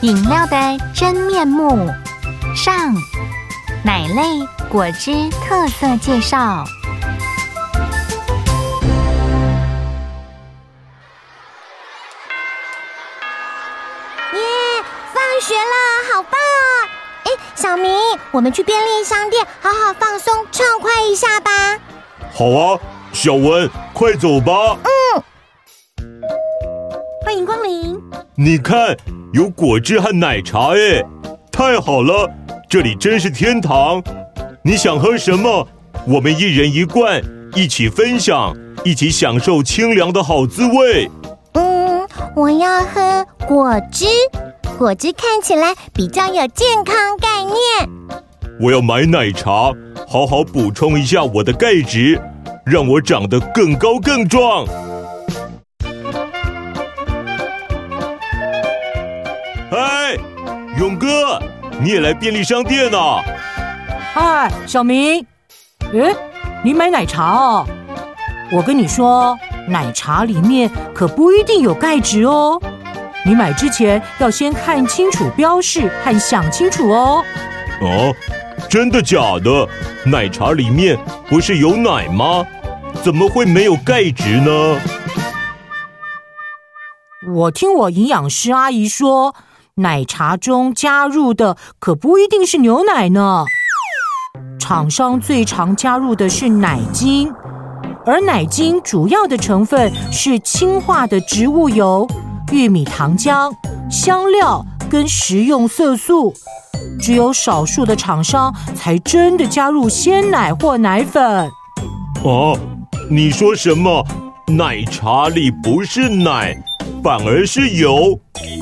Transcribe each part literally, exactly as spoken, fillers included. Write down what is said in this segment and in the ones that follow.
饮料的真面目上，奶类果汁特色介绍。 耶，放学了，好棒哦！哎，小明，我们去便利商店好好放松畅快一下吧。 好啊，小文，快走吧。 嗯， 欢迎光临。 你看，有果汁和奶茶耶，太好了，这里真是天堂。你想喝什么？我们一人一罐，一起分享，一起享受清凉的好滋味。 嗯，我要喝果汁，果汁看起来比较有健康概念。 我要买奶茶，好好补充一下我的钙质，让我长得更高更壮。嗨，勇哥，你也来便利商店啊？ 嗨，小明，诶，你买奶茶哦？我跟你说，奶茶里面可不一定有钙质哦。你买之前要先看清楚标示和想清楚哦。 哦，真的假的？奶茶里面不是有奶吗？怎么会没有钙质呢？ 我听我营养师阿姨说，奶茶中加入的可不一定是牛奶呢。厂商最常加入的是奶精，而奶精主要的成分是氢化的植物油、玉米糖浆、香料跟食用色素。只有少数的厂商才真的加入鲜奶或奶粉。 哦，你说什么？奶茶里不是奶，反而是油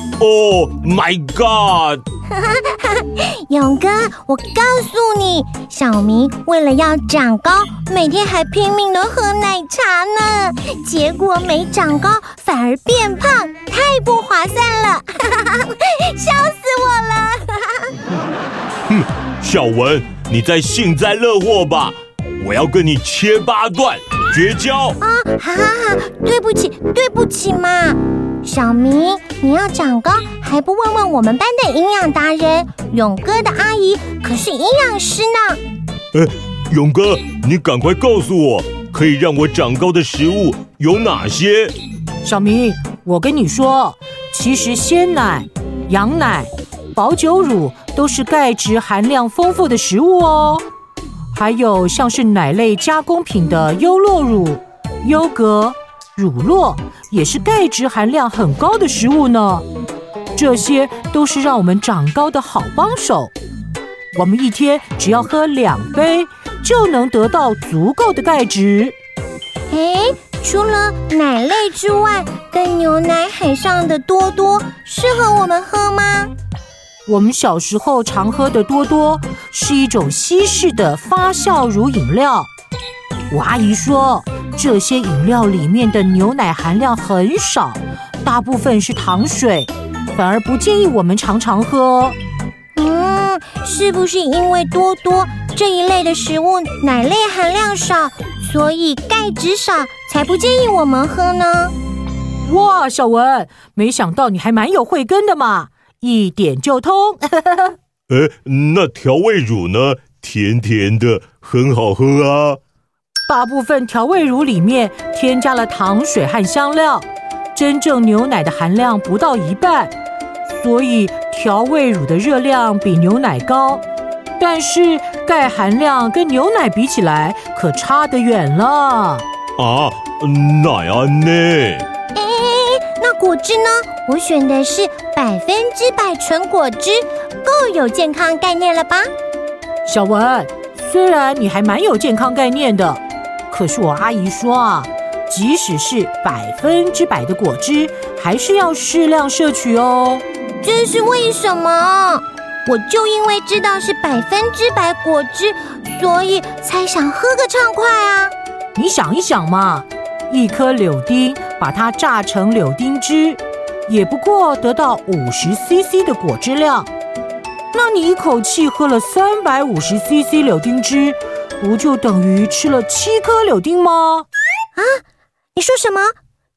？Oh my god！ 勇哥，我告诉你，小明为了要长高，每天还拼命的喝奶茶呢，结果没长高，反而变胖，太不划算了，笑死我了！ 哼，小文，你在幸灾乐祸吧？我要跟你切八段，绝交！ 啊，好好好，对不起，对不起嘛。小明，你要长高，还不问问我们班的营养达人勇哥的阿姨，可是营养师呢。 哎，勇哥，你赶快告诉我，可以让我长高的食物有哪些？ 小明，我跟你说，其实鲜奶、羊奶、保久乳都是钙质含量丰富的食物哦。还有像是奶类加工品的优酪乳、优格、乳酪，也是钙质含量很高的食物呢。这些都是让我们长高的好帮手。我们一天只要喝两杯，就能得到足够的钙质。 诶，除了奶类之外，跟牛奶很像的多多，适合我们喝吗？ 我们小时候常喝的多多是一种西式的发酵乳饮料。我阿姨说，这些饮料里面的牛奶含量很少，大部分是糖水，反而不建议我们常常喝。 嗯，是不是因为多多这一类的食物奶类含量少，所以钙质少，才不建议我们喝呢？ 哇，小文，没想到你还蛮有慧根的嘛，一点就通。 哎，那调味乳呢？甜甜的，很好喝啊。 大部分调味乳里面添加了糖水和香料，真正牛奶的含量不到一半，所以调味乳的热量比牛奶高，但是钙含量跟牛奶比起来可差得远了。 啊，哪样呢？ 哎，那果汁呢？我选的是百分之百纯果汁，够有健康概念了吧？ 小文，虽然你还蛮有健康概念的，可是我阿姨说啊，即使是百分之百的果汁，还是要适量摄取哦。 这是为什么？我就因为知道是百分之百果汁，所以才想喝个畅快啊。 你想一想嘛，一颗柳丁把它榨成柳丁汁，也不过得到五十 C C 的果汁量。那你一口气喝了三百五十 C C 柳丁汁，不就等于吃了七颗柳丁吗？ 啊，你说什么？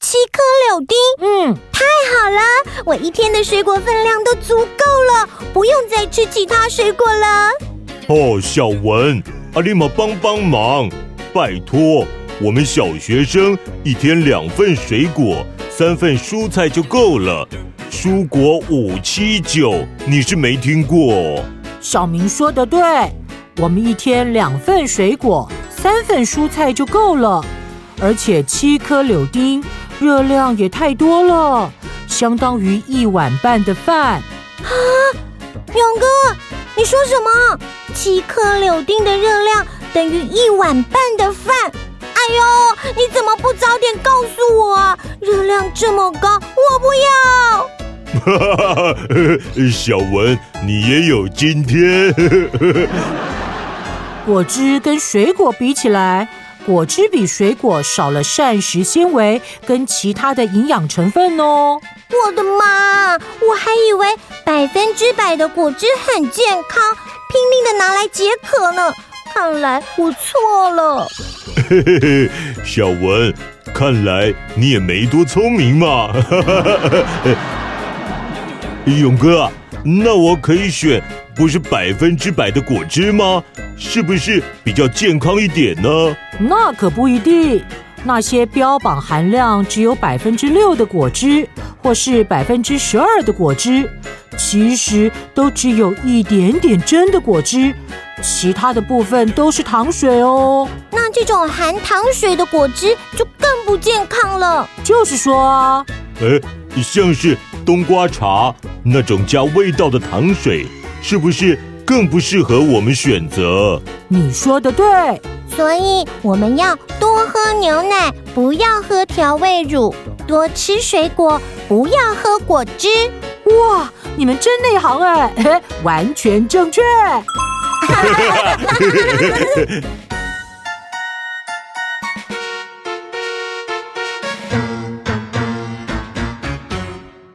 七颗柳丁。 嗯， 太好了，我一天的水果分量都足够了，不用再吃其他水果了。 哦，小文，阿丽玛帮帮忙，拜托，我们小学生一天两份水果，三份蔬菜就够了。蔬果五七九，你是没听过？ 小明说的对，我们一天两份水果，三份蔬菜就够了，而且七颗柳丁，热量也太多了，相当于一碗半的饭。 啊，勇哥，你说什么？七颗柳丁的热量等于一碗半的饭？哎呦，你怎么不早点告诉我啊？热量这么高，我不要！ 小文，你也有今天。 果汁跟水果比起来，果汁比水果少了膳食纤维跟其他的营养成分哦。 我的妈，我还以为百分之百的果汁很健康，拼命的拿来解渴呢。看来我错了。 嘿嘿嘿，小文，看来你也没多聪明嘛。勇哥，那我可以选不是百分之百的果汁吗？是不是比较健康一点呢？ 那可不一定，那些标榜含量只有百分之六的果汁，或是百分之十二的果汁，其实都只有一点点真的果汁，其他的部分都是糖水哦。 那这种含糖水的果汁就更不健康了。 就是说啊， 哎，像是冬瓜茶那种加味道的糖水，是不是更不适合我们选择？ 你说的对， 所以我们要多喝牛奶，不要喝调味乳，多吃水果，不要喝果汁。 哇，你们真内行哎，完全正确。